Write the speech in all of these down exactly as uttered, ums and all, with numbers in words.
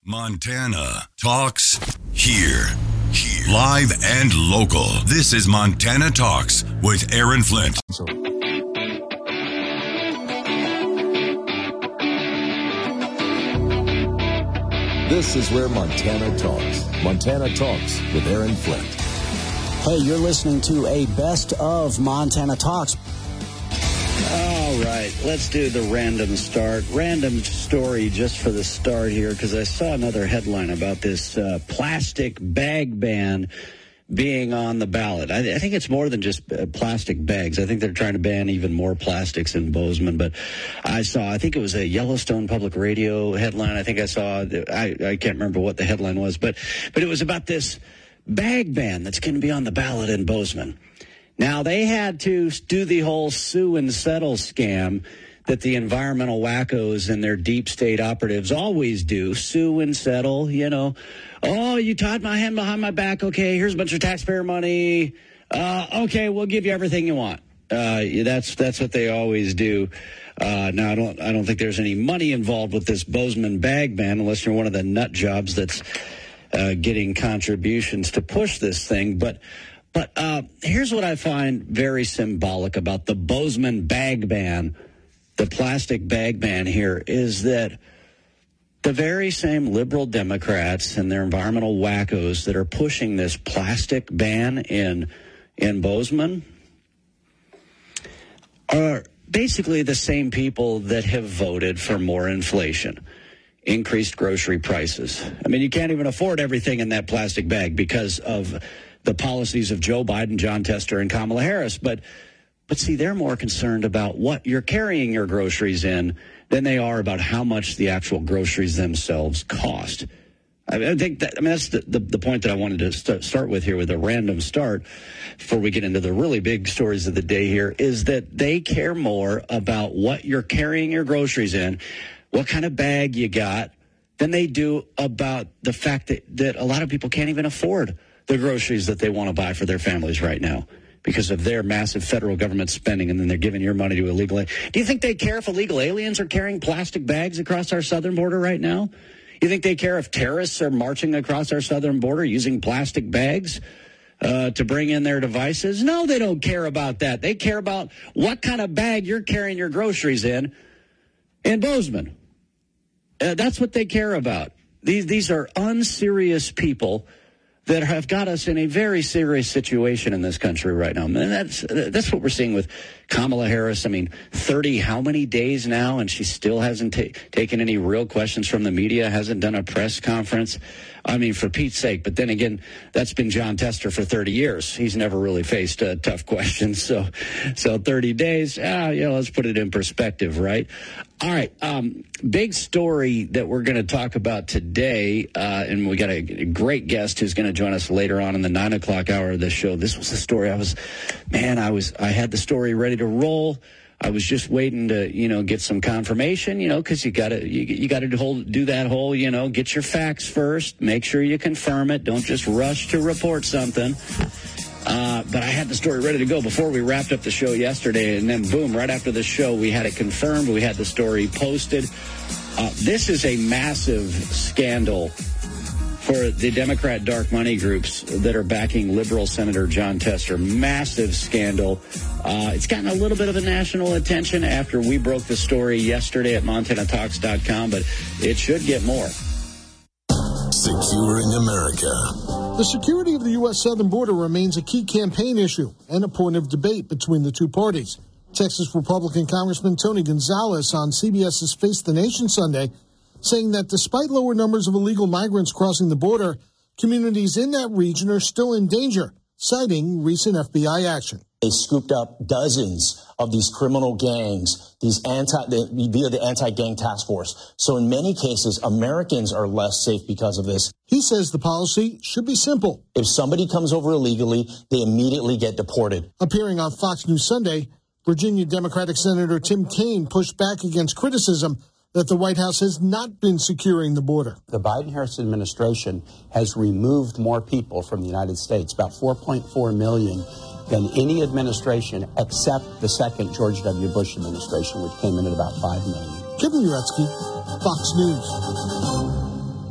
Montana Talks here. Here. Live and local. This is Montana Talks with Aaron Flint. This is where Montana talks. Montana Talks with Aaron Flint. Hey, you're listening to a best of Montana Talks. All right, let's do the random start. Random story just for the start here, because I saw another headline about this uh, plastic bag ban being on the ballot. I, I think it's more than just uh, plastic bags. I think they're trying to ban even more plastics in Bozeman. But I saw, I think it was a Yellowstone Public Radio headline. I think I saw, I, I can't remember what the headline was, but but it was about this bag ban that's going to be on the ballot in Bozeman. Now, they had to do the whole sue and settle scam that the environmental wackos and their deep state operatives always do. Sue and settle, you know. Oh, you tied my hand behind my back. Okay, here's a bunch of taxpayer money. Uh, okay, we'll give you everything you want. Uh, that's that's what they always do. Uh, now, I don't I don't think there's any money involved with this Bozeman bag ban unless you're one of the nut jobs that's uh, getting contributions to push this thing. But But uh, here's what I find very symbolic about the Bozeman bag ban, the plastic bag ban here, is that the very same liberal Democrats and their environmental wackos that are pushing this plastic ban in in Bozeman are basically the same people that have voted for more inflation, increased grocery prices. I mean, you can't even afford everything in that plastic bag because of the policies of Joe Biden, John Tester, and Kamala Harris. But, but see, they're more concerned about what you're carrying your groceries in than they are about how much the actual groceries themselves cost. I, mean, I think that, I mean, that's the, the, the point that I wanted to st- start with here with a random start before we get into the really big stories of the day here, is that they care more about what you're carrying your groceries in, what kind of bag you got, than they do about the fact that, that a lot of people can't even afford the groceries that they want to buy for their families right now because of their massive federal government spending, and then they're giving your money to illegal. Do you think they care if illegal aliens are carrying plastic bags across our southern border right now? You think they care if terrorists are marching across our southern border using plastic bags uh, to bring in their devices? No, they don't care about that. They care about what kind of bag you're carrying your groceries in in Bozeman. Uh, that's what they care about. These these are unserious people that have got us in a very serious situation in this country right now. And that's that's what we're seeing with Kamala Harris. I mean, thirty how many days now, and she still hasn't ta- taken any real questions from the media, hasn't done a press conference. I mean, for Pete's sake. But then again, that's been John Tester for thirty years. He's never really faced uh, tough questions. So so thirty days, ah, yeah, let's put it in perspective, right? All right, um, big story that we're going to talk about today, uh, and we got a great guest who's going to join us later on in the nine o'clock hour of the show. This was the story I was, man, I was, I had the story ready to roll. I was just waiting to, you know, get some confirmation, you know, because you got to, you, you got to do that whole, you know, get your facts first, make sure you confirm it, don't just rush to report something. Uh, but I had the story ready to go before we wrapped up the show yesterday, and then boom, right after the show, we had it confirmed. We had the story posted. Uh, this is a massive scandal for the Democrat dark money groups that are backing liberal Senator John Tester. Massive scandal. Uh, it's gotten a little bit of a national attention after we broke the story yesterday at Montana Talks dot com, but it should get more. Securing America. The security of the U S southern border remains a key campaign issue and a point of debate between the two parties. Texas Republican Congressman Tony Gonzalez on CBS's Face the Nation Sunday saying that despite lower numbers of illegal migrants crossing the border, communities in that region are still in danger, citing recent F B I action. They scooped up dozens of these criminal gangs, these anti, via the anti-gang task force. So in many cases, Americans are less safe because of this. He says the policy should be simple. If somebody comes over illegally, they immediately get deported. Appearing on Fox News Sunday, Virginia Democratic Senator Tim Kaine pushed back against criticism that the White House has not been securing the border. The Biden-Harris administration has removed more people from the United States, about four point four million, than any administration except the second George W. Bush administration, which came in at about five million. Kevin Uretsky, Fox News.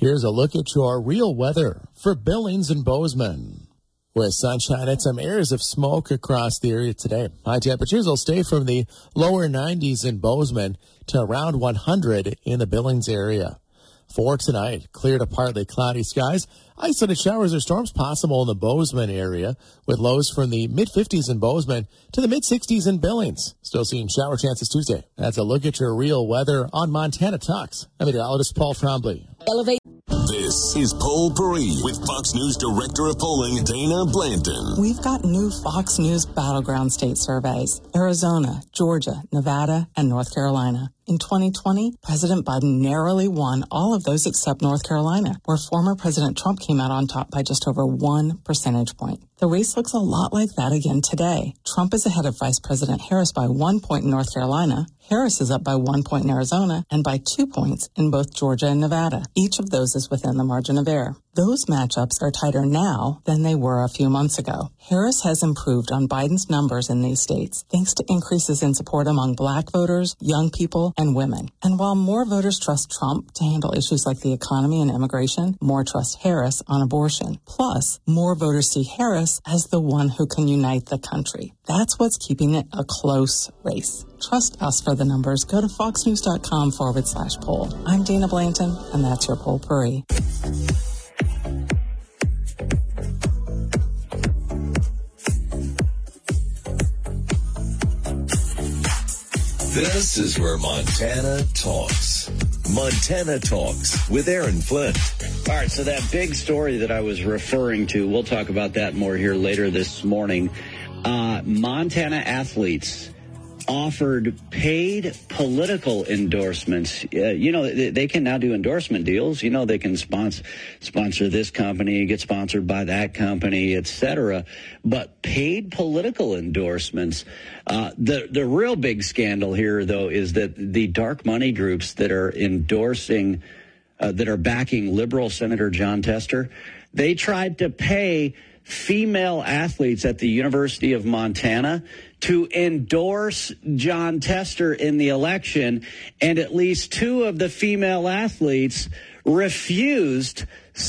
Here's a look at your real weather for Billings and Bozeman. With sunshine and some areas of smoke across the area today. High temperatures will stay from the lower nineties in Bozeman to around one hundred in the Billings area. For tonight, clear to partly cloudy skies. Isolated showers or storms possible in the Bozeman area, with lows from the mid-fifties in Bozeman to the mid-sixties in Billings. Still seeing shower chances Tuesday. That's a look at your real weather on Montana Talks. I'm meteorologist Paul Trombley. Elevate. This is Poll Paris with Fox News Director of Polling, Dana Blanton. We've got new Fox News battleground state surveys. Arizona, Georgia, Nevada, and North Carolina. In twenty twenty, President Biden narrowly won all of those except North Carolina, where former President Trump came out on top by just over one percentage point. The race looks a lot like that again today. Trump is ahead of Vice President Harris by one point in North Carolina. Harris is up by one point in Arizona and by two points in both Georgia and Nevada. Each of those is within the margin of error. Those matchups are tighter now than they were a few months ago. Harris has improved on Biden's numbers in these states thanks to increases in support among black voters, young people, and women. And while more voters trust Trump to handle issues like the economy and immigration, more trust Harris on abortion. Plus, more voters see Harris as the one who can unite the country. That's what's keeping it a close race. Trust us for the numbers. Go to foxnews.com forward slash poll. I'm Dana Blanton, and that's your Poll Paris. This is where Montana talks. Montana Talks with Aaron Flint. All right, so that big story that I was referring to, we'll talk about that more here later this morning. Uh, Montana athletes offered paid political endorsements. Uh, you know, they, they can now do endorsement deals. You know, they can sponsor sponsor this company, get sponsored by that company, et cetera. But paid political endorsements. Uh, the the real big scandal here, though, is that the dark money groups that are endorsing, uh, that are backing liberal Senator Jon Tester, they tried to pay female athletes at the University of Montana to endorse Jon Tester in the election, and at least two of the female athletes refused,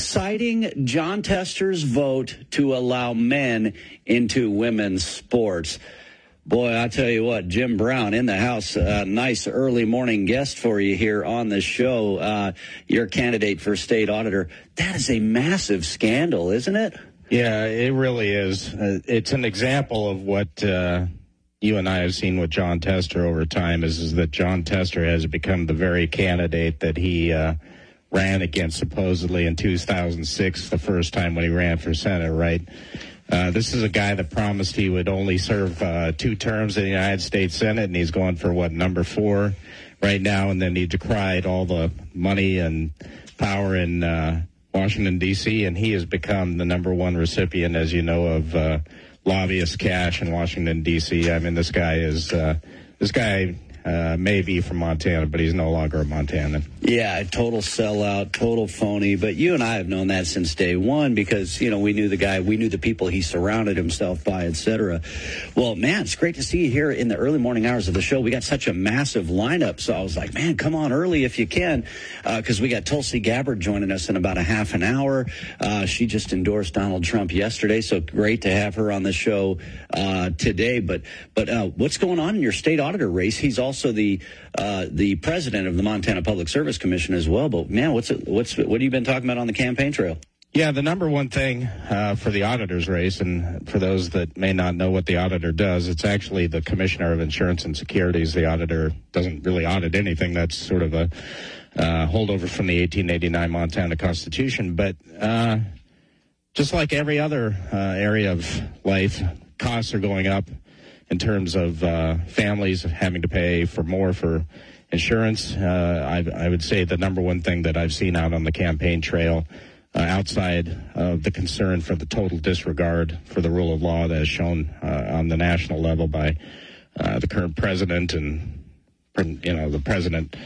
citing Jon Tester's vote to allow men into women's sports. Boy, I tell you what, Jim Brown in the house, a nice early morning guest for you here on the show. Uh, your candidate for state auditor. That is a massive scandal, isn't it? Yeah, it really is. Uh, it's an example of what uh, you and I have seen with Jon Tester over time is, is that Jon Tester has become the very candidate that he uh, ran against supposedly in two thousand six, the first time when he ran for Senate, right? Uh, this is a guy that promised he would only serve uh, two terms in the United States Senate, and he's going for, what, number four right now, and then he decried all the money and power in uh Washington, D C, and he has become the number one recipient, as you know, of uh, lobbyist cash in Washington, D C. I mean, this guy is, uh, this guy uh, may be from Montana, but he's no longer a Montanan. Yeah, total sellout, total phony. But you and I have known that since day one because, you know, we knew the guy, we knew the people he surrounded himself by, et cetera. Well, man, it's great to see you here in the early morning hours of the show. We got such a massive lineup, so I was like, man, come on early if you can, because uh, we got Tulsi Gabbard joining us in about a half an hour. Uh, she just endorsed Donald Trump yesterday, so great to have her on the show uh, today. But but uh, what's going on in your state auditor race? He's also the uh, the president of the Montana Public Service Commission as well. But man, what's it, what's what have you been talking about on the campaign trail? Yeah, the number one thing uh, for the auditor's race, and for those that may not know what the auditor does, it's actually the Commissioner of Insurance and Securities. The auditor doesn't really audit anything. That's sort of a uh, holdover from the eighteen eighty-nine Montana Constitution. But uh, just like every other uh, area of life, costs are going up in terms of uh, families having to pay for more for insurance. Uh, I, I would say the number one thing that I've seen out on the campaign trail, uh, outside of the concern for the total disregard for the rule of law that is shown uh, on the national level by uh, the current president and, you know, the president,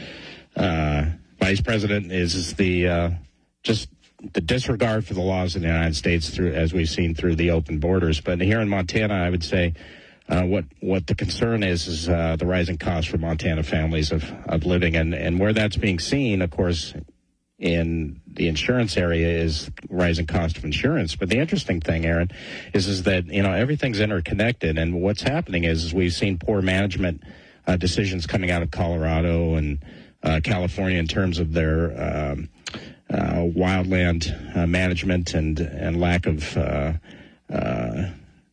uh, vice president, is the uh, just the disregard for the laws in the United States through, as we've seen through the open borders. But here in Montana, I would say uh, what what the concern is is uh, the rising costs for Montana families of, of living, and, and where that's being seen, of course, in the insurance area is rising cost of insurance. But the interesting thing, Aaron, is is that, you know, everything's interconnected. And what's happening is, is we've seen poor management uh, decisions coming out of Colorado and uh, California in terms of their um, uh, wildland uh, management and, and lack of uh, uh,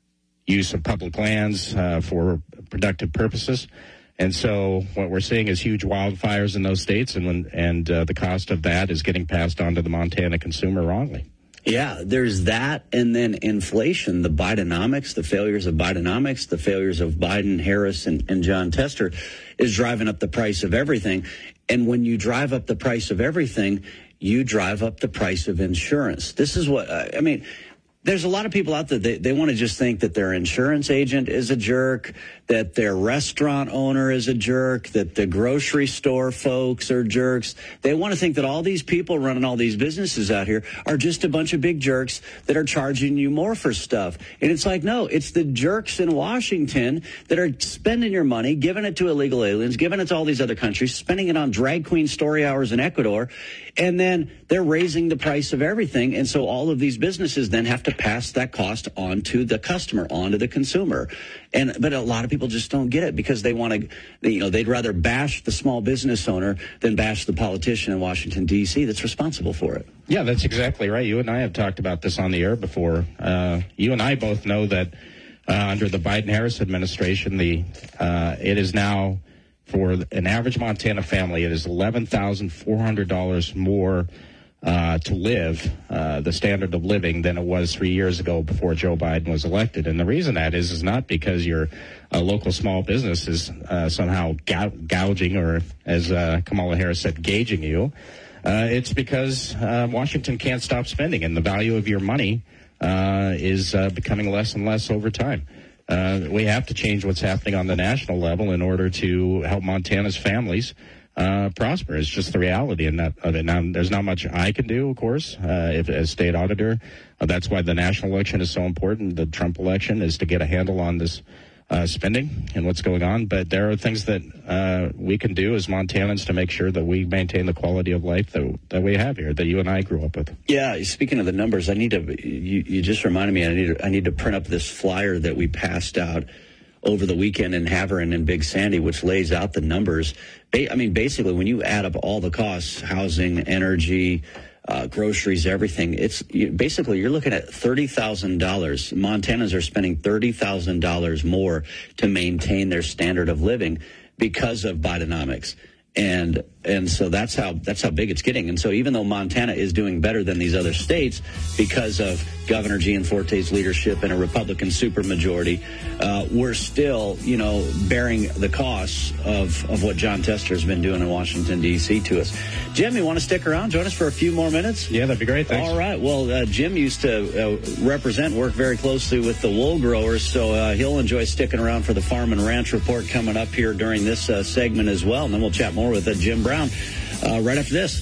use of public lands uh, for productive purposes. And so what we're seeing is huge wildfires in those states, and when, and uh, the cost of that is getting passed on to the Montana consumer wrongly. Yeah, there's that, and then inflation, the Bidenomics, the failures of Bidenomics, the failures of Biden, Harris, and, and John Tester is driving up the price of everything. And when you drive up the price of everything, you drive up the price of insurance. This is what, I mean, there's a lot of people out there, they, they want to just think that their insurance agent is a jerk, that their restaurant owner is a jerk, that the grocery store folks are jerks. They want to think that all these people running all these businesses out here are just a bunch of big jerks that are charging you more for stuff. And it's like, no, it's the jerks in Washington that are spending your money, giving it to illegal aliens, giving it to all these other countries, spending it on drag queen story hours in Ecuador, and then they're raising the price of everything. And so all of these businesses then have to pass that cost on to the customer, on to the consumer. And but a lot of people just don't get it because they want to, you know, they'd rather bash the small business owner than bash the politician in Washington, D C that's responsible for it. Yeah, that's exactly right. You and I have talked about this on the air before. Uh, you and I both know that uh, under the Biden-Harris administration, the uh, it is now, for an average Montana family, it is eleven thousand four hundred dollars more Uh, to live, uh, the standard of living, than it was three years ago before Joe Biden was elected. And the reason that is, is not because your uh, local small business is uh, somehow gou- gouging or, as uh, Kamala Harris said, gauging you. Uh, it's because uh, Washington can't stop spending, and the value of your money uh, is uh, becoming less and less over time. Uh, we have to change what's happening on the national level in order to help Montana's families Uh, prosper. It's just the reality in that of it. Now, there's not much I can do, of course, uh, if, as state auditor. Uh, that's why the national election is so important. The Trump election is to get a handle on this uh, spending and what's going on. But there are things that uh, we can do as Montanans to make sure that we maintain the quality of life that that we have here, that you and I grew up with. Yeah, speaking of the numbers, I need to. You, you just reminded me. I need. To, I need to print up this flyer that we passed out over the weekend in Havern and Big Sandy, which lays out the numbers. I mean, basically, when you add up all the costs, housing, energy, uh, groceries, everything, it's you, basically you're looking at thirty thousand dollars. Montanans are spending thirty thousand dollars more to maintain their standard of living because of Bidenomics. And and so that's how that's how big it's getting. And so even though Montana is doing better than these other states because of Governor Gianforte's leadership and a Republican supermajority, uh, we're still, you know, bearing the costs of, of what John Tester has been doing in Washington, D C to us. Jim, you want to stick around? Join us for a few more minutes? Yeah, that'd be great. Thanks. All right. Well, uh, Jim used to uh, represent, work very closely with the wool growers, so uh, he'll enjoy sticking around for the Farm and Ranch Report coming up here during this uh, segment as well. And then we'll chat more with uh, Jim Brown uh, right after this.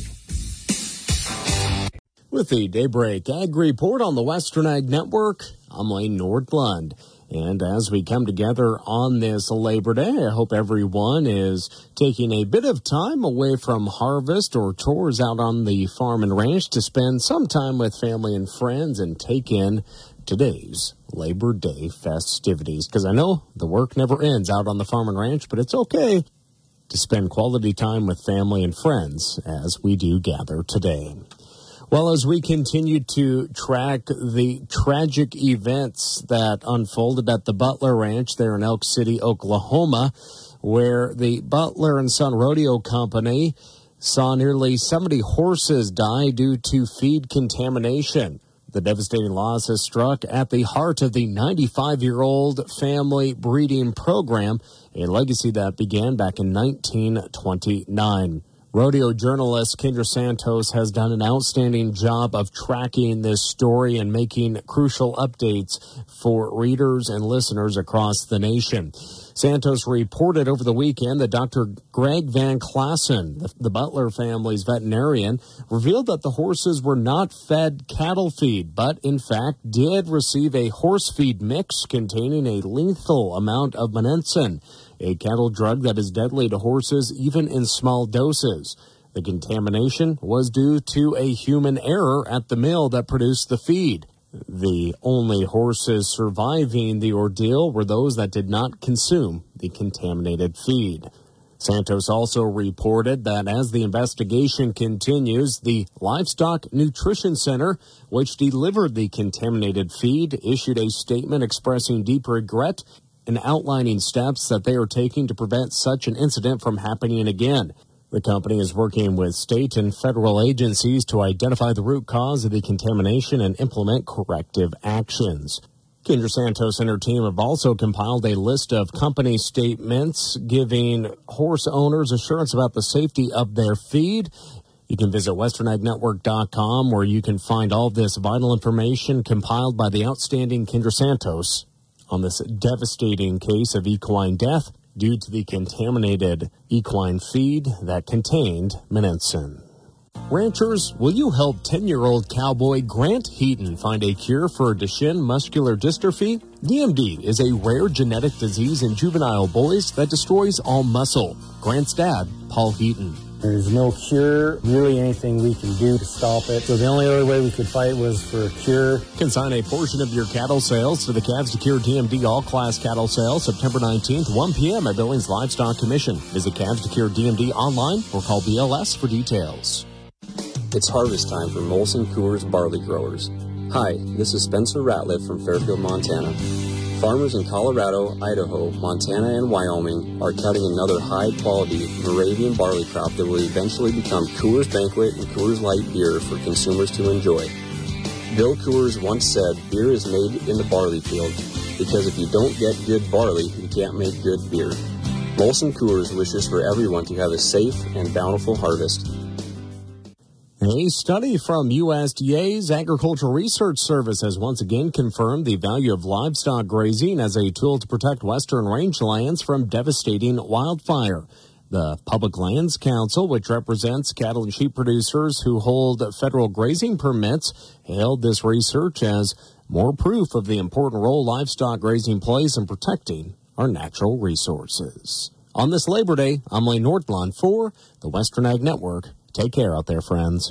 With the Daybreak Ag Report on the Western Ag Network, I'm Lane Nordlund. And as we come together on this Labor Day, I hope everyone is taking a bit of time away from harvest or chores out on the farm and ranch to spend some time with family and friends and take in today's Labor Day festivities. Because I know the work never ends out on the farm and ranch, but it's okay to spend quality time with family and friends as we do gather today. Well, as we continue to track the tragic events that unfolded at the Butler Ranch there in Elk City, Oklahoma, where the Butler and Son Rodeo Company saw nearly seventy horses die due to feed contamination. The devastating loss has struck at the heart of the ninety-five-year-old family breeding program, a legacy that began back in nineteen twenty-nine. Rodeo journalist Kendra Santos has done an outstanding job of tracking this story and making crucial updates for readers and listeners across the nation. Santos reported over the weekend that Doctor Greg Van Klassen, the, the Butler family's veterinarian, revealed that the horses were not fed cattle feed, but in fact did receive a horse feed mix containing a lethal amount of monensin, a cattle drug that is deadly to horses even in small doses. The contamination was due to a human error at the mill that produced the feed. The only horses surviving the ordeal were those that did not consume the contaminated feed. Santos also reported that as the investigation continues, the Livestock Nutrition Center, which delivered the contaminated feed, issued a statement expressing deep regret and outlining steps that they are taking to prevent such an incident from happening again. The company is working with state and federal agencies to identify the root cause of the contamination and implement corrective actions. Kendra Santos and her team have also compiled a list of company statements giving horse owners assurance about the safety of their feed. You can visit western ag network dot com where you can find all of this vital information compiled by the outstanding Kendra Santos on this devastating case of equine death due to the contaminated equine feed that contained Monensin. Ranchers, will you help ten-year-old cowboy Grant Heaton find a cure for Duchenne muscular dystrophy? D M D is a rare genetic disease in juvenile boys that destroys all muscle. Grant's dad, Paul Heaton. There's no cure, really anything we can do to stop it. So the only other way we could fight was for a cure. Consign a portion of your cattle sales to the Calves to Cure D M D All-Class Cattle Sale, September nineteenth, one p.m. at Billings Livestock Commission. Visit Calves to Cure D M D online or call B L S for details. It's harvest time for Molson Coors barley growers. Hi, this is Spencer Ratliff from Fairfield, Montana. Farmers in Colorado, Idaho, Montana, and Wyoming are cutting another high-quality Moravian barley crop that will eventually become Coors Banquet and Coors Light beer for consumers to enjoy. Bill Coors once said, beer is made in the barley field because if you don't get good barley, you can't make good beer. Molson Coors wishes for everyone to have a safe and bountiful harvest. A study from U S D A's Agricultural Research Service has once again confirmed the value of livestock grazing as a tool to protect western rangelands from devastating wildfire. The Public Lands Council, which represents cattle and sheep producers who hold federal grazing permits, hailed this research as more proof of the important role livestock grazing plays in protecting our natural resources. On this Labor Day, I'm Lane Nordblund for the Western Ag Network. Take care out there, friends.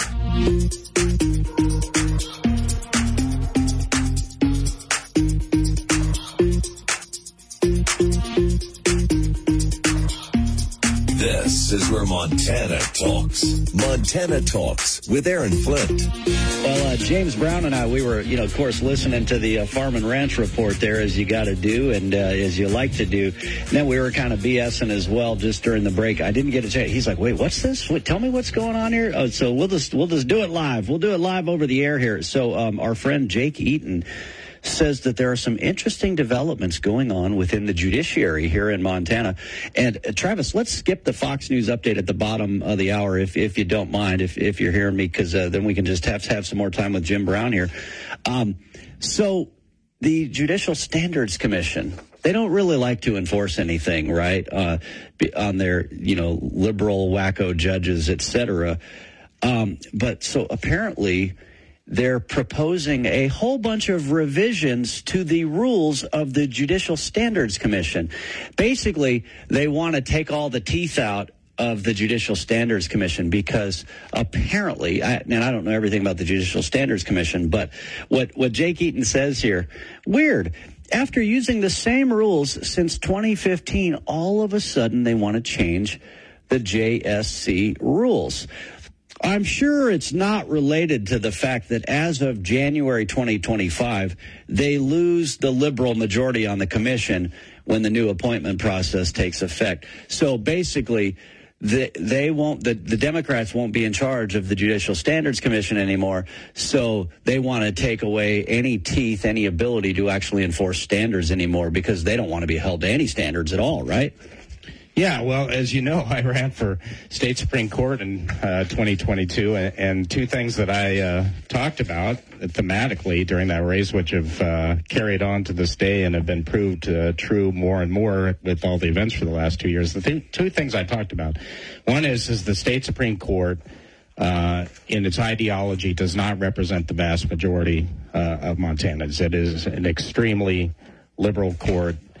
This is where Montana talks. Montana Talks with Aaron Flint. Well, uh, James Brown and I, we were, you know, of course, listening to the uh, Farm and Ranch report there, as you got to do and uh, as you like to do. And then we were kind of BSing as well just during the break. I didn't get a chance. He's like, wait, what's this? Wait, tell me what's going on here. Oh, so we'll just we'll just do it live. We'll do it live over the air here. So um, our friend Jake Eaton says that there are some interesting developments going on within the judiciary here in Montana. And uh, Travis, let's skip the Fox News update at the bottom of the hour, if if you don't mind, if if you're hearing me, because uh, then we can just have to have some more time with Jim Brown here. Um, so the Judicial Standards Commission, they don't really like to enforce anything, right, uh, on their, you know, liberal wacko judges, et cetera. Um, but so apparently they're proposing a whole bunch of revisions to the rules of the Judicial Standards Commission. Basically, they want to take all the teeth out of the Judicial Standards Commission because apparently, I, and I don't know everything about the Judicial Standards Commission, but what, what Jake Eaton says here, weird. After using the same rules since twenty fifteen, all of a sudden they want to change the J S C rules. I'm sure it's not related to the fact that as of January twenty twenty-five, they lose the liberal majority on the commission when the new appointment process takes effect. So basically, the, they won't, the, the Democrats won't be in charge of the Judicial Standards Commission anymore. So they want to take away any teeth, any ability to actually enforce standards anymore because they don't want to be held to any standards at all, right? Yeah, well, as you know, I ran for state Supreme Court in uh, twenty twenty-two, and, and two things that I uh, talked about thematically during that race, which have uh, carried on to this day and have been proved uh, true more and more with all the events for the last two years. The th- two things I talked about, one is, is the state Supreme Court, uh, in its ideology, does not represent the vast majority uh, of Montanans. It is an extremely liberal court.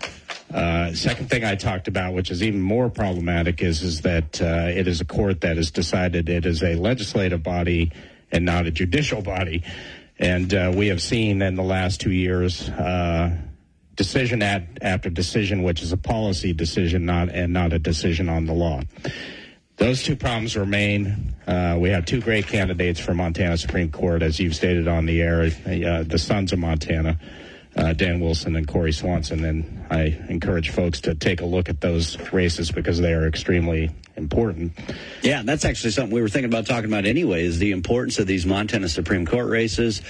Uh, second thing I talked about, which is even more problematic, is is that uh, it is a court that has decided it is a legislative body and not a judicial body. And uh, we have seen in the last two years uh, decision at, after decision, which is a policy decision, not and not a decision on the law. Those two problems remain. Uh, we have two great candidates for Montana Supreme Court, as you've stated on the air, uh, the sons of Montana. Uh, Dan Wilson and Corey Swanson, and I encourage folks to take a look at those races because they are extremely important. Yeah, that's actually something we were thinking about talking about anyway, is the importance of these Montana Supreme Court races.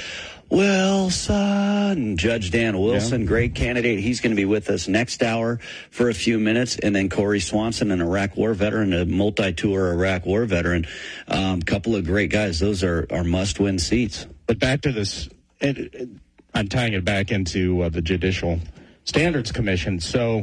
Wilson, Judge Dan Wilson, yeah. Great candidate. He's going to be with us next hour for a few minutes. And then Corey Swanson, an Iraq War veteran, a multi-tour Iraq War veteran. A um, couple of great guys. Those are, are must-win seats. But back to this... It, it, I'm tying it back into uh, the Judicial Standards Commission. So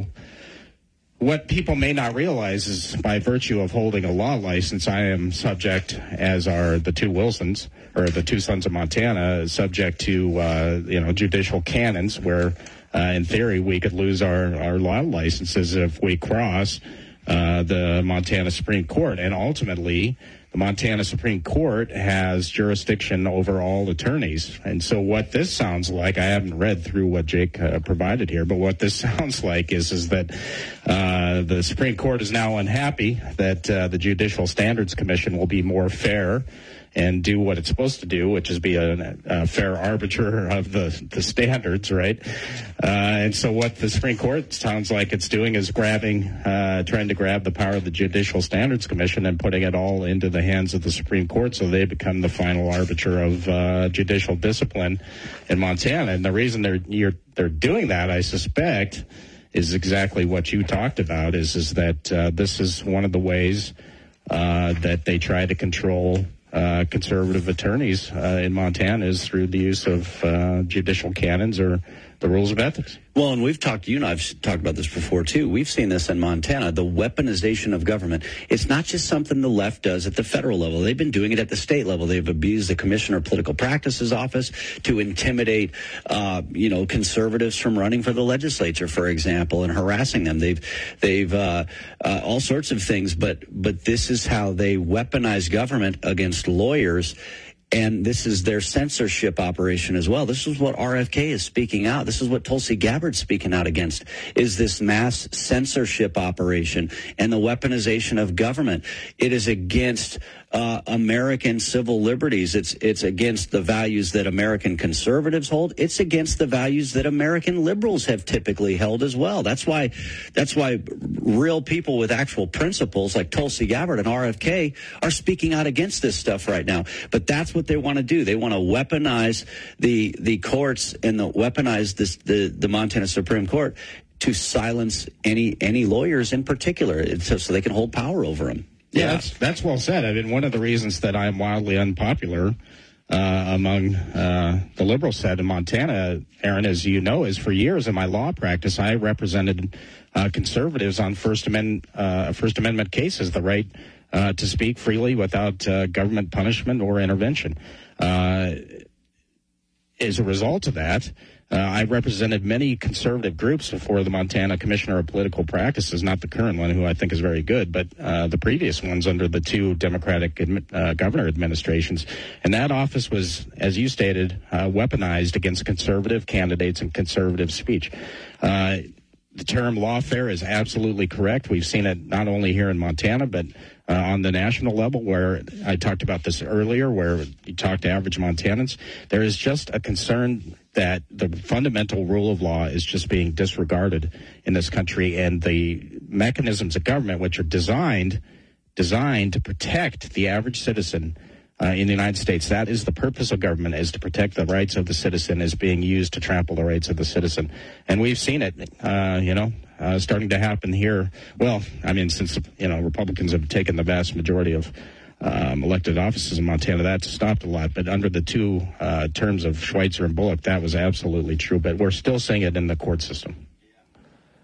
what people may not realize is by virtue of holding a law license, I am subject, as are the two Wilsons, or the two sons of Montana, subject to, uh, you know, judicial canons where, uh, in theory, we could lose our, our law licenses if we cross uh, the Montana Supreme Court. And ultimately, the Montana Supreme Court has jurisdiction over all attorneys. And so what this sounds like, I haven't read through what Jake uh, provided here, but what this sounds like is, is that uh, the Supreme Court is now unhappy that uh, the Judicial Standards Commission will be more fair and do what it's supposed to do, which is be a, a fair arbiter of the, the standards, right? Uh, and so what the Supreme Court sounds like it's doing is grabbing, uh, trying to grab the power of the Judicial Standards Commission and putting it all into the hands of the Supreme Court so they become the final arbiter of uh, judicial discipline in Montana. And the reason they're you're, they're doing that, I suspect, is exactly what you talked about, is, is that uh, this is one of the ways uh, that they try to control Uh, conservative attorneys uh, in Montana is through the use of uh, judicial canons or the rules of ethics. Well, and we've talked, you and I've talked about this before, too. We've seen this in Montana, the weaponization of government. It's not just something the left does at the federal level. They've been doing it at the state level. They've abused the Commissioner of Political Practices office to intimidate, uh, you know, conservatives from running for the legislature, for example, and harassing them. They've, they've, uh, uh, all sorts of things, but, but this is how they weaponize government against lawyers. And this is their censorship operation as well. This is what R F K is speaking out. This is what Tulsi Gabbard's speaking out against, is this mass censorship operation and the weaponization of government. It is against uh, American civil liberties. It's it's against the values that American conservatives hold. It's against the values that American liberals have typically held as well. That's why that's why real people with actual principles like Tulsi Gabbard and R F K are speaking out against this stuff right now. But that's what they want to do. They want to weaponize the the courts and the, weaponize this, the the Montana Supreme Court to silence any any lawyers in particular, so, so they can hold power over them. Yeah, yeah, that's that's well said. I mean, one of the reasons that I'm wildly unpopular uh, among uh, the liberal set in Montana, Aaron, as you know, is for years in my law practice, I represented uh, conservatives on First Amendment uh, First Amendment cases, the right Uh, to speak freely without uh, government punishment or intervention. Uh, as a result of that, uh, I represented many conservative groups before the Montana Commissioner of Political Practices, not the current one, who I think is very good, but uh, the previous ones under the two Democratic uh, governor administrations. And that office was, as you stated, uh, weaponized against conservative candidates and conservative speech. Uh, the term lawfare is absolutely correct. We've seen it not only here in Montana, but Uh, on the national level, where I talked about this earlier, where you talk to average Montanans, there is just a concern that the fundamental rule of law is just being disregarded in this country, and the mechanisms of government, which are designed designed to protect the average citizen uh, in the United States. That is the purpose of government, is to protect the rights of the citizen, is being used to trample the rights of the citizen. And we've seen it, uh, you know, Uh, starting to happen here. Well, I mean, since, you know, Republicans have taken the vast majority of um, elected offices in Montana, that's stopped a lot. But under the two uh, terms of Schweitzer and Bullock, that was absolutely true. But we're still seeing it in the court system.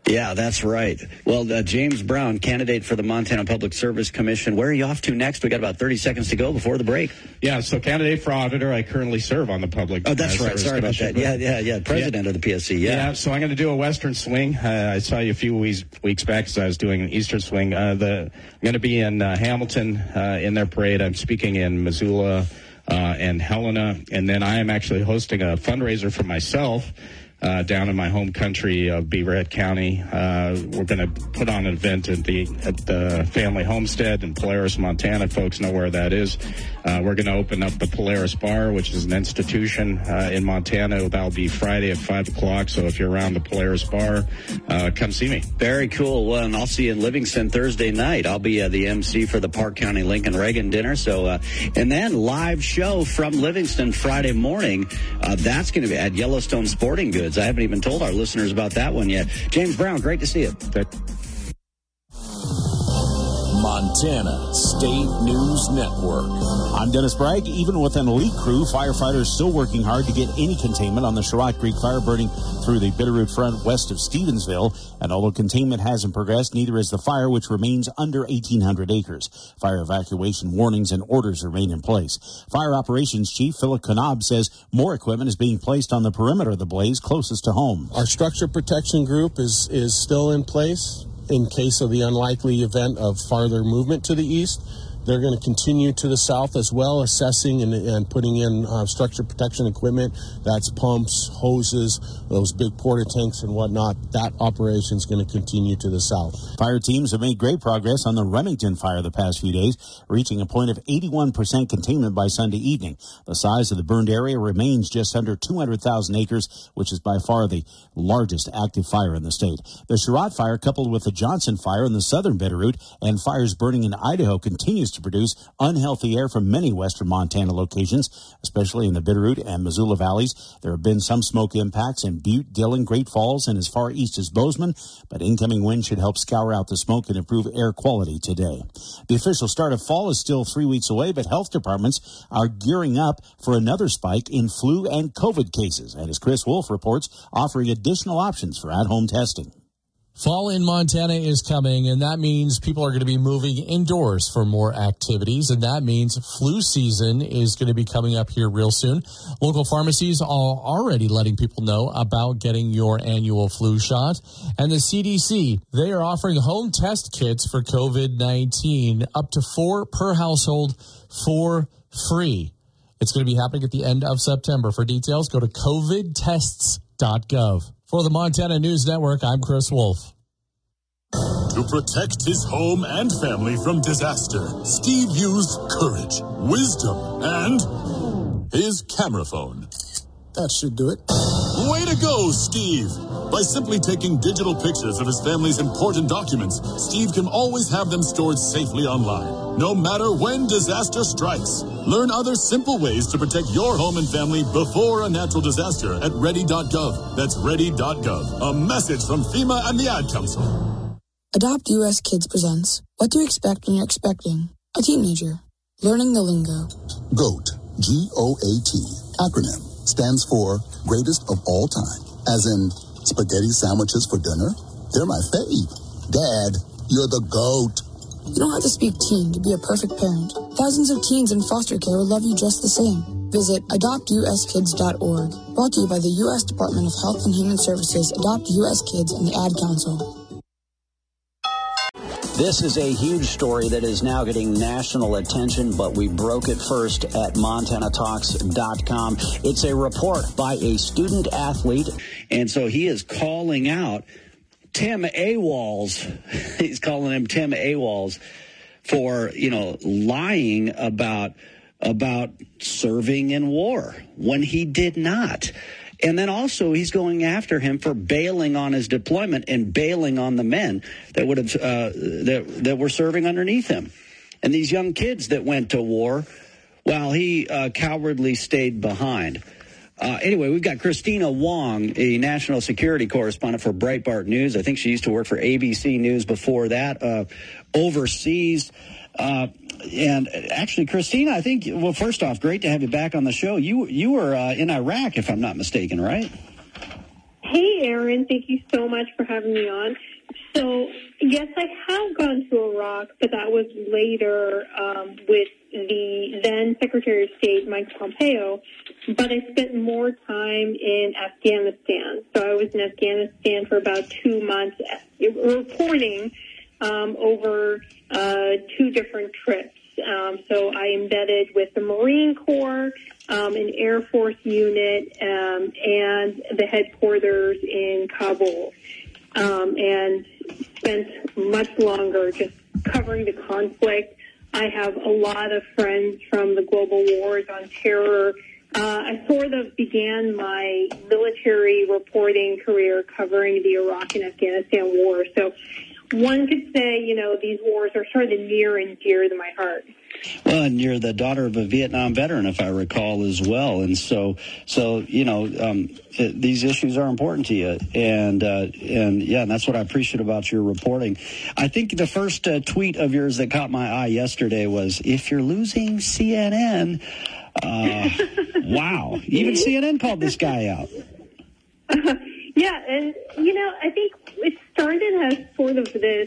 Yeah, that's right. Well, uh, James Brown, candidate for the Montana Public Service Commission. Where are you off to next? We got about thirty seconds to go before the break. Yeah, so candidate for auditor. I currently serve on the Public Oh, that's uh, right. Service Sorry about that. Yeah, yeah, yeah. President yeah. of the P S C. Yeah. Yeah. So I'm going to do a Western swing. Uh, I saw you a few weeks, weeks back as I was doing an Eastern swing. Uh, the I'm going to be in uh, Hamilton uh, in their parade. I'm speaking in Missoula uh, and Helena, and then I am actually hosting a fundraiser for myself. Uh, down in my home country of Beaverhead County. Uh, we're going to put on an event at the at the family homestead in Polaris, Montana. Folks know where that is. Uh, we're going to open up the Polaris Bar, which is an institution uh, in Montana. That'll be Friday at five o'clock. So if you're around the Polaris Bar, uh, come see me. Very cool. Well, and I'll see you in Livingston Thursday night. I'll be uh, the M C for the Park County Lincoln Reagan dinner. So, uh, and then live show from Livingston Friday morning. Uh, that's going to be at Yellowstone Sporting Goods. I haven't even told our listeners about that one yet. James Brown, great to see you. Montana State News Network. I'm Dennis Bragg. Even with an elite crew, firefighters still working hard to get any containment on the Chirot Creek fire burning through the Bitterroot Front west of Stevensville. And although containment hasn't progressed, neither has the fire, which remains under eighteen hundred acres. Fire evacuation warnings and orders remain in place. Fire Operations Chief Philip Knob says more equipment is being placed on the perimeter of the blaze closest to home. Our structure protection group is, is still in place in case of the unlikely event of farther movement to the east. They're going to continue to the south as well, assessing and, and putting in uh, structure protection equipment. That's pumps, hoses, those big porta tanks and whatnot. That operation is going to continue to the south. Fire teams have made great progress on the Remington fire the past few days, reaching a point of eighty-one percent containment by Sunday evening. The size of the burned area remains just under two hundred thousand acres, which is by far the largest active fire in the state. The Chirot fire, coupled with the Johnson fire in the southern Bitterroot and fires burning in Idaho, continues to produce unhealthy air from many western Montana locations, especially in the Bitterroot and Missoula valleys. There have been some smoke impacts in Butte, Dillon, Great Falls, and as far east as Bozeman, but incoming wind should help scour out the smoke and improve air quality today. The official start of fall is still three weeks away, but health departments are gearing up for another spike in flu and COVID cases, and as Chris Wolf reports, offering additional options for at-home testing. Fall in Montana is coming, and that means people are going to be moving indoors for more activities, and that means flu season is going to be coming up here real soon. Local pharmacies are already letting people know about getting your annual flu shot, and the C D C, they are offering home test kits for COVID nineteen, up to four per household for free. It's going to be happening at the end of September. For details, go to covid tests dot gov. For the Montana News Network, I'm Chris Wolf. To protect his home and family from disaster, Steve used courage, wisdom, and his camera phone. That should do it. Way to go, Steve! By simply taking digital pictures of his family's important documents, Steve can always have them stored safely online, no matter when disaster strikes. Learn other simple ways to protect your home and family before a natural disaster at ready dot gov. That's ready dot gov. A message from FEMA and the Ad Council. Adopt U S Kids presents What to Expect When You're Expecting a Teenager. Learning the Lingo. GOAT, G O A T, acronym, stands for Greatest of All Time. As in, spaghetti sandwiches for dinner? They're my fave. Dad, you're the GOAT. You don't have to speak teen to be a perfect parent. Thousands of teens in foster care will love you just the same. Visit adopt u s kids dot org. Brought to you by the U S Department of Health and Human Services, Adopt U S Kids, and the Ad Council. This is a huge story that is now getting national attention, but we broke it first at montana talks dot com. It's a report by a student athlete. And so he is calling out Tim AWOLs. He's calling him Tim AWOLs for, you know, lying about about serving in war when he did not. And then also he's going after him for bailing on his deployment and bailing on the men that would have uh, that that were serving underneath him, and these young kids that went to war while he uh, cowardly stayed behind. Uh, anyway, we've got Christina Wong, a national security correspondent for Breitbart News. I think she used to work for A B C News before that, uh, overseas. Uh, and actually, Christina, I think, well, first off, great to have you back on the show. You you were uh, in Iraq, if I'm not mistaken, right? Hey, Aaron. Thank you so much for having me on. So, yes, I have gone to Iraq, but that was later um, with the then Secretary of State, Mike Pompeo. But I spent more time in Afghanistan. So I was in Afghanistan for about two months reporting um, over uh, two different trips. Um, so I embedded with the Marine Corps, um, an Air Force unit, um, and the headquarters in Kabul. Um, and spent much longer just covering the conflict. I have a lot of friends from the global wars on terror. Uh, I sort of began my military reporting career covering the Iraq and Afghanistan war. So one could say, you know, these wars are sort of near and dear to my heart. Well, and you're the daughter of a Vietnam veteran, if I recall, as well. And so, so you know, um, it, these issues are important to you. And, uh, and yeah, and that's what I appreciate about your reporting. I think the first uh, tweet of yours that caught my eye yesterday was, if you're losing C N N, uh, wow. Even C N N called this guy out. Uh, yeah, and, you know, I think it started as sort of this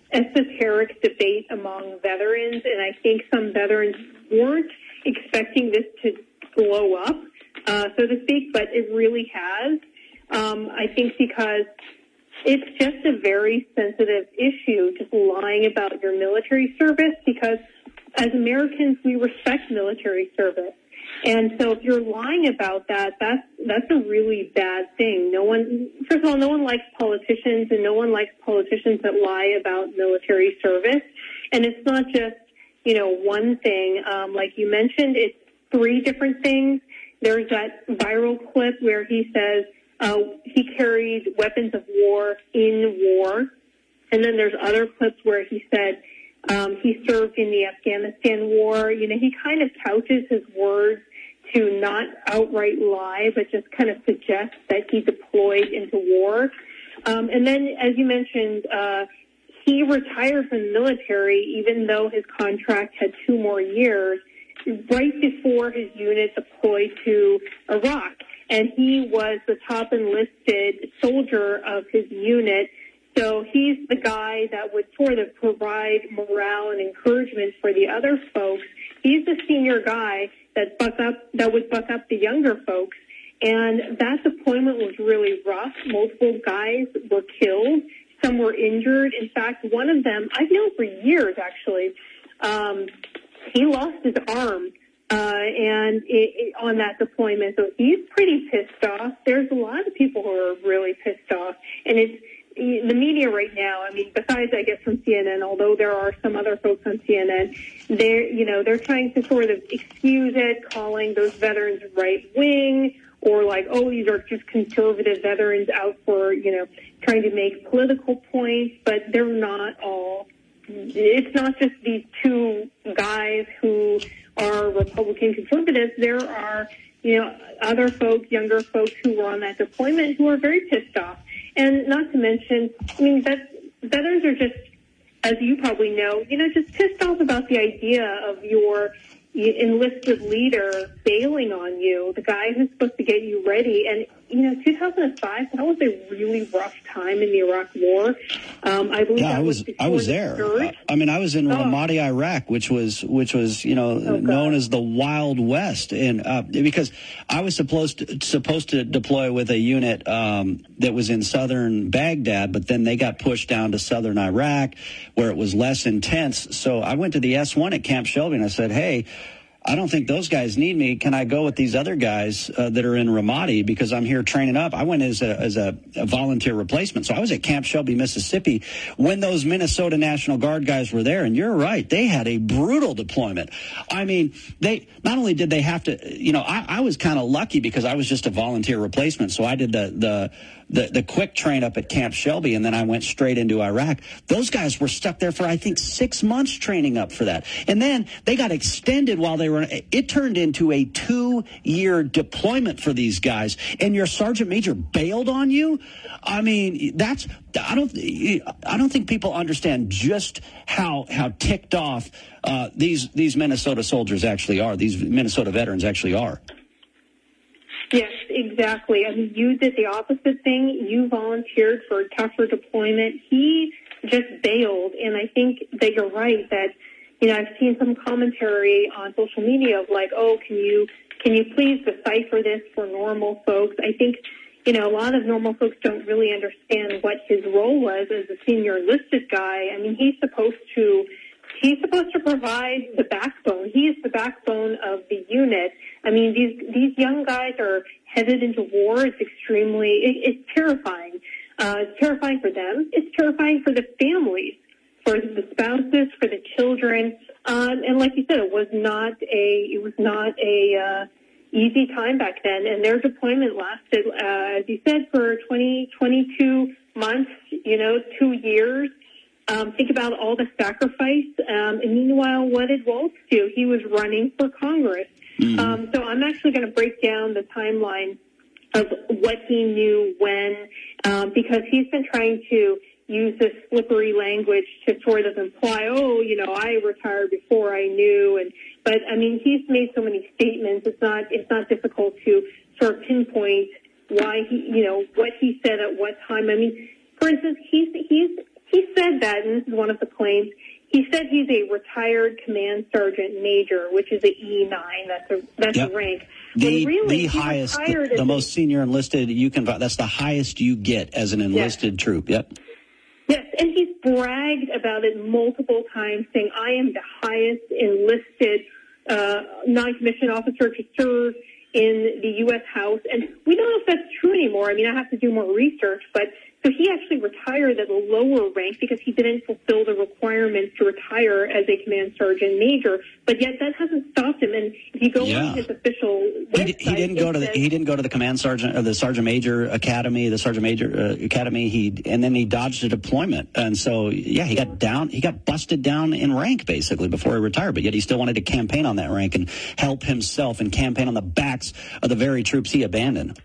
esoteric debate among veterans, and I think some veterans weren't expecting this to blow up, uh, so to speak, but it really has. Um, I think because it's just a very sensitive issue, just lying about your military service, because as Americans, we respect military service. And so if you're lying about that, that's, that's a really bad thing. No one, first of all, no one likes politicians, and no one likes politicians that lie about military service. And it's not just, you know, one thing. Um, like you mentioned, it's three different things. There's that viral clip where he says uh, he carried weapons of war in war. And then there's other clips where he said um, he served in the Afghanistan war. You know, he kind of couches his words to not outright lie, but just kind of suggest that he deployed into war. Um, and then, as you mentioned, uh, he retired from the military, even though his contract had two more years, right before his unit deployed to Iraq. And he was the top enlisted soldier of his unit. So he's the guy that would sort of provide morale and encouragement for the other folks. He's the senior guy that buck up, that would buck up the younger folks. And that deployment was really rough. Multiple guys were killed. Some were injured. In fact, one of them, I've known for years, actually, um, he lost his arm uh, and it, it, on that deployment. So he's pretty pissed off. There's a lot of people who are really pissed off. And it's the media right now, I mean, besides, I guess, from C N N, although there are some other folks on C N N, they're, you know, they're trying to sort of excuse it, calling those veterans right-wing, or like, oh, these are just conservative veterans out for, you know, trying to make political points, but they're not all. It's not just these two guys who are Republican conservatives. There are, you know, other folks, younger folks who were on that deployment who are very pissed off. And not to mention, I mean, that veterans are just, as you probably know, you know, just pissed off about the idea of your enlisted leader bailing on you, the guy who's supposed to get you ready. And, you know, two thousand five, that was a really rough time in the Iraq War. Um, I believe yeah, that I was, was I was there. Surge. I mean, I was in oh. Ramadi, Iraq, which was, which was, you know, oh, known as the Wild West. And, uh, because I was supposed to, supposed to deploy with a unit, um, that was in southern Baghdad, but then they got pushed down to southern Iraq where it was less intense. So I went to the S one at Camp Shelby and I said, hey, I don't think those guys need me. Can I go with these other guys uh, that are in Ramadi because I'm here training up? I went as a, as a, a volunteer replacement. So I was at Camp Shelby, Mississippi when those Minnesota National Guard guys were there. And you're right. They had a brutal deployment. I mean, they not only did they have to, you know, I, I was kind of lucky because I was just a volunteer replacement. So I did the, the, the, the quick train up at Camp Shelby, and then I went straight into Iraq. Those guys were stuck there for, I think, six months training up for that. And then they got extended while they were, it turned into a two-year deployment for these guys. And your sergeant major bailed on you? I mean, that's, I don't, I don't think people understand just how, how ticked off uh, these, these Minnesota soldiers actually are, these Minnesota veterans actually are. Yes, it exactly. I mean, you did the opposite thing. You volunteered for tougher deployment. He just bailed, and I think that you're right that, you know, I've seen some commentary on social media of like, oh, can you can you please decipher this for normal folks? I think, you know, a lot of normal folks don't really understand what his role was as a senior enlisted guy. I mean, he's supposed to he's supposed to provide the backbone. He is the backbone of the unit. I mean, these these young guys are headed into war. It's extremely it, it's terrifying. Uh, it's terrifying for them. It's terrifying for the families, for the spouses, for the children. Um, and like you said, it was not a it was not a uh, easy time back then. And their deployment lasted, uh, as you said, for twenty, twenty-two months. You know, two years. Um, think about all the sacrifice. Um, and meanwhile, what did Waltz do? He was running for Congress. Mm-hmm. Um, so I'm actually going to break down the timeline of what he knew when, um, because he's been trying to use this slippery language to sort of imply, oh, you know, I retired before I knew, and but I mean, he's made so many statements. It's not it's not difficult to sort of pinpoint why he, you know, what he said at what time. I mean, for instance, he's he's he said that, and this is one of the claims. He said he's a retired command sergeant major, which is a E nine. That's a that's yep. a rank. The, really, the highest, the, the a, most senior enlisted you can. That's the highest you get as an enlisted yes. troop. Yep. Yes, and he's bragged about it multiple times, saying, "I am the highest enlisted uh, non-commissioned officer to serve in the U S House." And we don't know if that's true anymore. I mean, I have to do more research, but. So he actually retired at a lower rank because he didn't fulfill the requirements to retire as a command sergeant major. But yet that hasn't stopped him. And if you go yeah. on his official website, he, he didn't go to the says, he didn't go to the command sergeant or the sergeant major academy, the sergeant major uh, academy. He and then he dodged a deployment, and so yeah, he got down, he got busted down in rank basically before he retired. But yet he still wanted to campaign on that rank and help himself and campaign on the backs of the very troops he abandoned.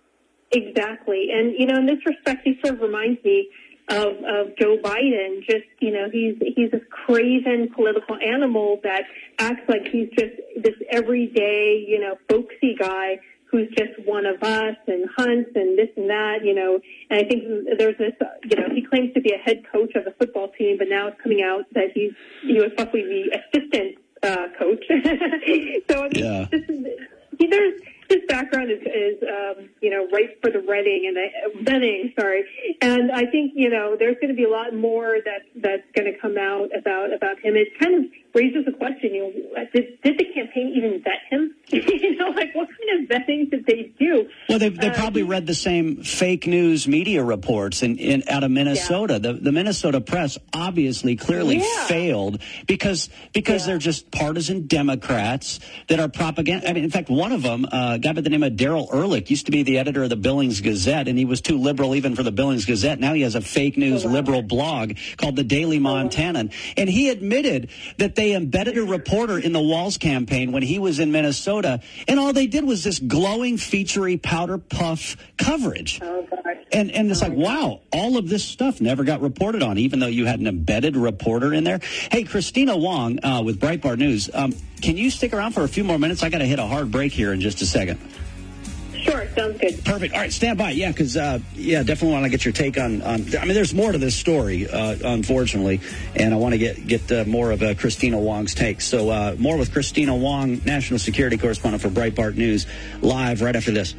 Exactly. And, you know, in this respect, he sort of reminds me of, of Joe Biden. Just, you know, he's he's this craven political animal that acts like he's just this everyday, you know, folksy guy who's just one of us and hunts and this and that, you know. And I think there's this, you know, he claims to be a head coach of the football team, but now it's coming out that he's, he was possibly the assistant uh, coach. So, I mean, yeah. this is, he, there's, his background is, is um, you know, ripe for the reading and uh, vetting, sorry. And I think, you know, there's going to be a lot more that that's going to come out about about him. It kind of raises the question, you know, did, did the campaign even vet him? You know, like what kind of vetting did they do? Well, they they uh, probably read the same fake news media reports in, in out of Minnesota. Yeah. The the Minnesota press obviously clearly yeah. failed because because yeah. they're just partisan Democrats that are propaganda. I mean, in fact, one of them, uh, a guy by the name of Daryl Ehrlich, used to be the editor of the Billings Gazette, and he was too liberal even for the Billings Gazette. Now he has a fake news oh, wow. liberal blog called the Daily Montanan, and he admitted that they embedded a reporter in the Walz campaign when he was in Minnesota, and all they did was this glowing, featurey, powder puff coverage. Oh, God. And and it's oh, like, wow, all of this stuff never got reported on, even though you had an embedded reporter in there. Hey, Christina Wong uh, with Breitbart News, um, can you stick around for a few more minutes? I got to hit a hard break here in just a second. Sure, sounds good. Perfect. All right, stand by. Yeah, because, uh, yeah, definitely want to get your take on, on, I mean, there's more to this story, uh, unfortunately, and I want to get, get uh, more of uh, Christina Wong's take. So uh, more with Christina Wong, national security correspondent for Breitbart News, live right after this.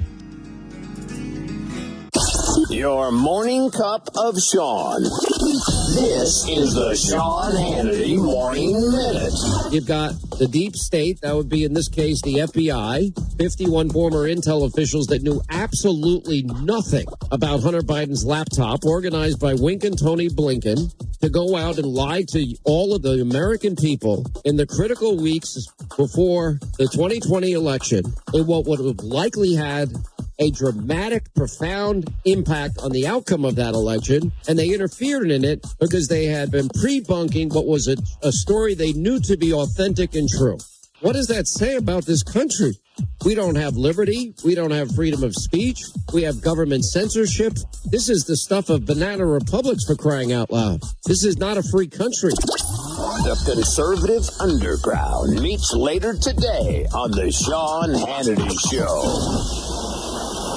Your morning cup of Sean. This is the Sean Hannity Morning Minute. You've got the deep state, that would be in this case the F B I, fifty-one former intel officials that knew absolutely nothing about Hunter Biden's laptop, organized by Wink and Tony Blinken, to go out and lie to all of the American people in the critical weeks before the twenty twenty election in what would have likely had a dramatic, profound impact on the outcome of that election, and they interfered in it because they had been pre-bunking what was a, a story they knew to be authentic and true. What does that say about this country? We don't have liberty. We don't have freedom of speech. We have government censorship. This is the stuff of banana republics, for crying out loud. This is not a free country. The conservative underground meets later today on the Sean Hannity Show.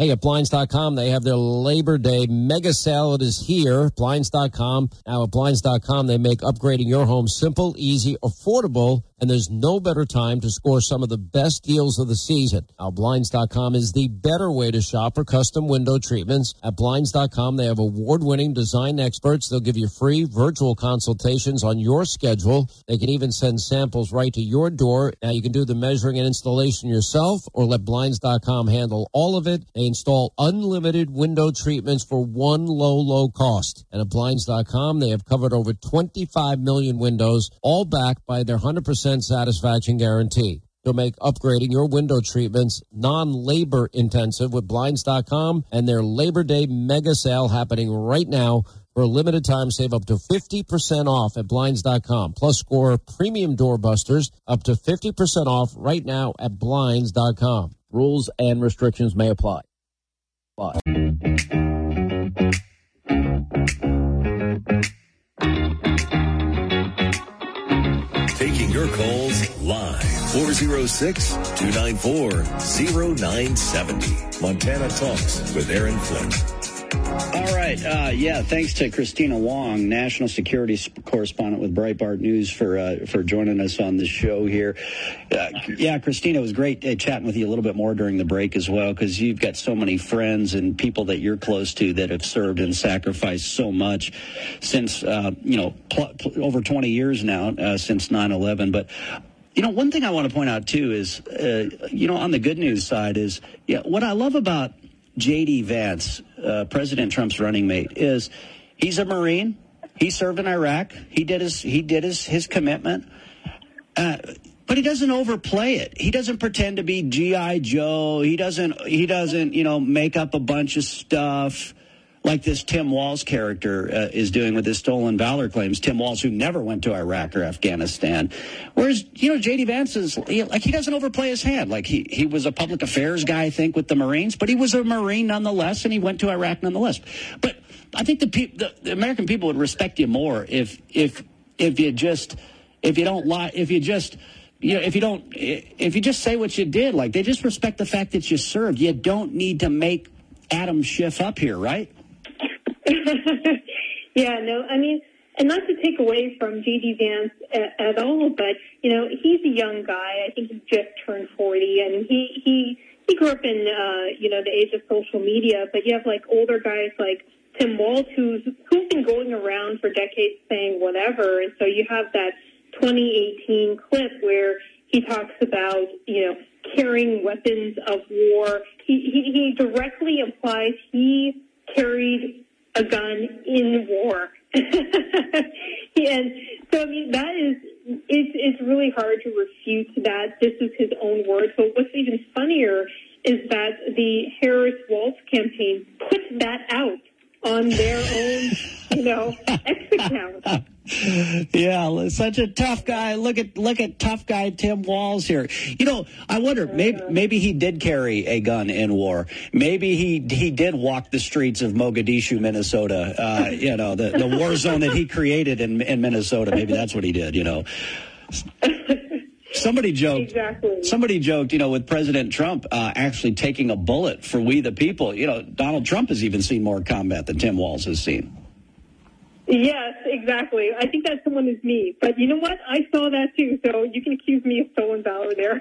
Hey, at Blinds dot com, they have their Labor Day mega sale. It is here. Blinds dot com. Now, at Blinds dot com, they make upgrading your home simple, easy, affordable, and there's no better time to score some of the best deals of the season. Now, Blinds dot com is the better way to shop for custom window treatments. At Blinds dot com, they have award-winning design experts. They'll give you free virtual consultations on your schedule. They can even send samples right to your door. Now, you can do the measuring and installation yourself or let Blinds dot com handle all of it. They install unlimited window treatments for one low, low cost. And at Blinds dot com, they have covered over twenty-five million windows, all backed by their one hundred percent satisfaction guarantee. You'll make upgrading your window treatments non-labor intensive with Blinds dot com and their Labor Day mega sale happening right now. For a limited time, save up to fifty percent off at Blinds dot com. Plus, score premium doorbusters up to fifty percent off right now at Blinds dot com. Rules and restrictions may apply. Bye. Taking your calls live. four oh six, two nine four, oh nine seven oh. Montana Talks with Aaron Flint. All right. Uh, yeah, thanks to Christina Wong, national security correspondent with Breitbart News, for uh, for joining us on the show here. Uh, yeah, Christina, it was great uh, chatting with you a little bit more during the break as well, because you've got so many friends and people that you're close to that have served and sacrificed so much since, uh, you know, pl- pl- over twenty years now, uh, since nine eleven. But you know, one thing I want to point out, too, is, uh, you know, on the good news side is, yeah, what I love about J D. Vance, uh, President Trump's running mate, is he's a Marine. He served in Iraq. He did his he did his, his commitment. Uh, but he doesn't overplay it. He doesn't pretend to be G I. Joe. He doesn't he doesn't, you know, make up a bunch of stuff like this Tim Walz character uh, is doing with his stolen valor claims. Tim Walz, who never went to Iraq or Afghanistan. Whereas, you know, J D. Vance is, he, like, he doesn't overplay his hand. Like, he, he was a public affairs guy, I think, with the Marines, but he was a Marine nonetheless, and he went to Iraq nonetheless. But I think the, pe- the, the American people would respect you more if, if, if you just, if you don't lie, if you just, you know, if you don't, if you just say what you did. Like, they just respect the fact that you served. You don't need to make Adam Schiff up here, right? Yeah, no, I mean, and not to take away from J D. Vance at, at all, but, you know, he's a young guy. I think he just turned forty, and he, he, he grew up in, uh, you know, the age of social media, but you have, like, older guys like Tim Walz, who's, who's been going around for decades saying whatever, and so you have that twenty eighteen clip where he talks about, you know, carrying weapons of war. He, he, he directly implies he carried a gun in war. And so, I mean, that is, it's, it's really hard to refute that. This is his own words. But what's even funnier is that the Harris-Walz campaign put that out on their own, you know, X account. Yeah, such a tough guy. Look at look at tough guy Tim Walz here. You know, I wonder, maybe maybe he did carry a gun in war. Maybe he he did walk the streets of Mogadishu, Minnesota. Uh, you know, the, the war zone that he created in in Minnesota. Maybe that's what he did. You know. Somebody joked. Exactly. Somebody joked, you know, with President Trump uh, actually taking a bullet for we the people. You know, Donald Trump has even seen more combat than Tim Walz has seen. Yes, exactly. I think that someone is me. But you know what? I saw that too, so you can accuse me of stolen valor there.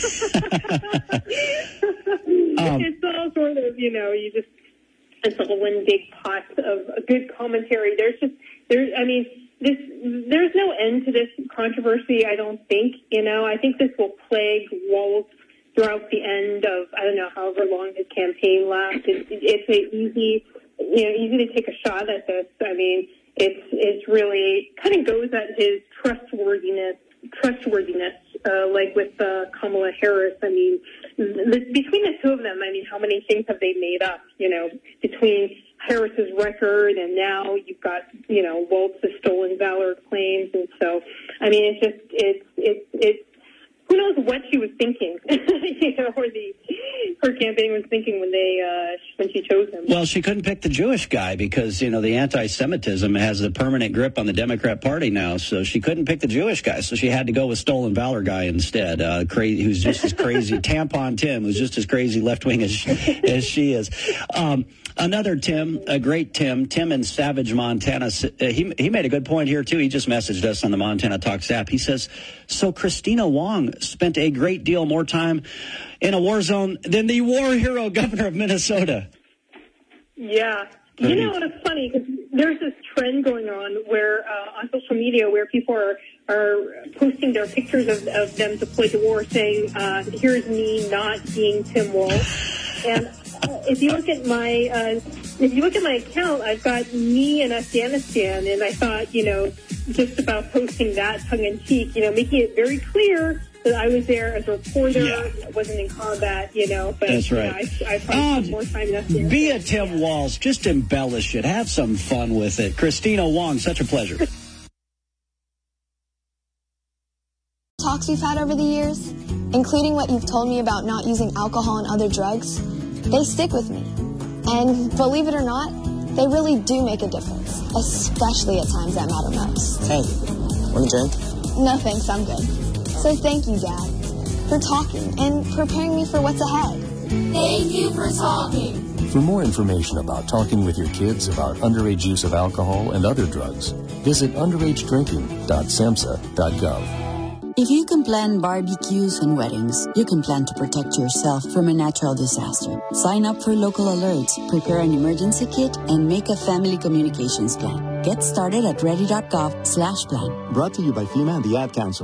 um, it's all sort of, you know, you just, it's all one big pot of good commentary. There's just, there's, I mean, this, there's no end to this controversy, I don't think. You know, I think this will plague Walz throughout the end of, I don't know, however long his campaign lasts. It's, it's a easy, you know, easy to take a shot at this. I mean, It's it's really kind of goes at his trustworthiness, trustworthiness, uh, like with uh, Kamala Harris. I mean, the, between the two of them, I mean, how many things have they made up? You know, between Harris's record and now you've got, you know, Walz's stolen valor claims, and so I mean, it's just it's it's it's who knows what she was thinking, you know, or the her campaign was thinking when they uh, when she chose him. Well, she couldn't pick the Jewish guy because, you know, the anti-Semitism has a permanent grip on the Democrat Party now, so she couldn't pick the Jewish guy, so she had to go with Stolen Valor guy instead, uh, crazy, who's just as crazy, Tampon Tim, who's just as crazy left-wing as, as she is. Um, another Tim, a great Tim, Tim in Savage, Montana, uh, he, he made a good point here, too. He just messaged us on the Montana Talks app. He says, so Christina Wong spent a great deal more time in a war zone than the war hero governor of Minnesota. Yeah. You know, it's funny because there's this trend going on where uh, on social media where people are, are posting their pictures of, of them deployed to war saying, uh, here's me not being Tim Walz. And uh, if you look at my uh, if you look at my account, I've got me in Afghanistan, and I thought, you know, just about posting that tongue-in-cheek, you know, making it very clear that I was there as a reporter, yeah. wasn't in combat, you know. But, that's right. You know, I, I probably oh, more time in Afghanistan. Be a Tim Walz. Just embellish it. Have some fun with it. Christina Wong, such a pleasure. Talks we've had over the years, including what you've told me about not using alcohol and other drugs, they stick with me. And believe it or not, they really do make a difference, especially at times that matter most. Hey, want a drink? No thanks, I'm good. So thank you, Dad, for talking and preparing me for what's ahead. Thank you for talking. For more information about talking with your kids about underage use of alcohol and other drugs, visit underage drinking dot samhsa dot gov. If you can plan barbecues and weddings, you can plan to protect yourself from a natural disaster. Sign up for local alerts, prepare an emergency kit, and make a family communications plan. Get started at ready dot gov slash plan. Brought to you by FEMA and the Ad Council.